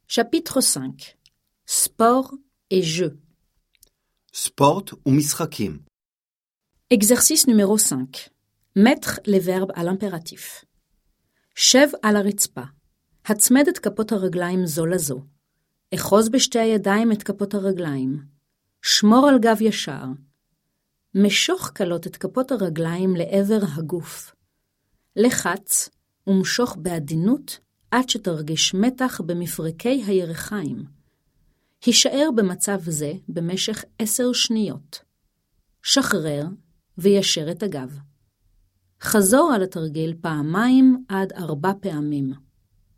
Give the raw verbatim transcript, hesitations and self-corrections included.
Chapitre cinq. Sport et jeux. ספורט ומשחקים. Exercice numéro cinq. Mettre les verbes à l'impératif. שב על הרצפה. הצמד את כפות הרגליים זו לזו. אחוז בשתי הידיים את כפות הרגליים. שמור על גב ישר. משוך קלות את כפות הרגליים לעבר הגוף. לחץ ומשוך בעדינות עד שתרגיש מתח במפרקי הירכיים. הישאר במצב זה במשך עשר שניות. שחרר וישר את הגב. חזור על התרגיל פעמיים עד ארבע פעמים.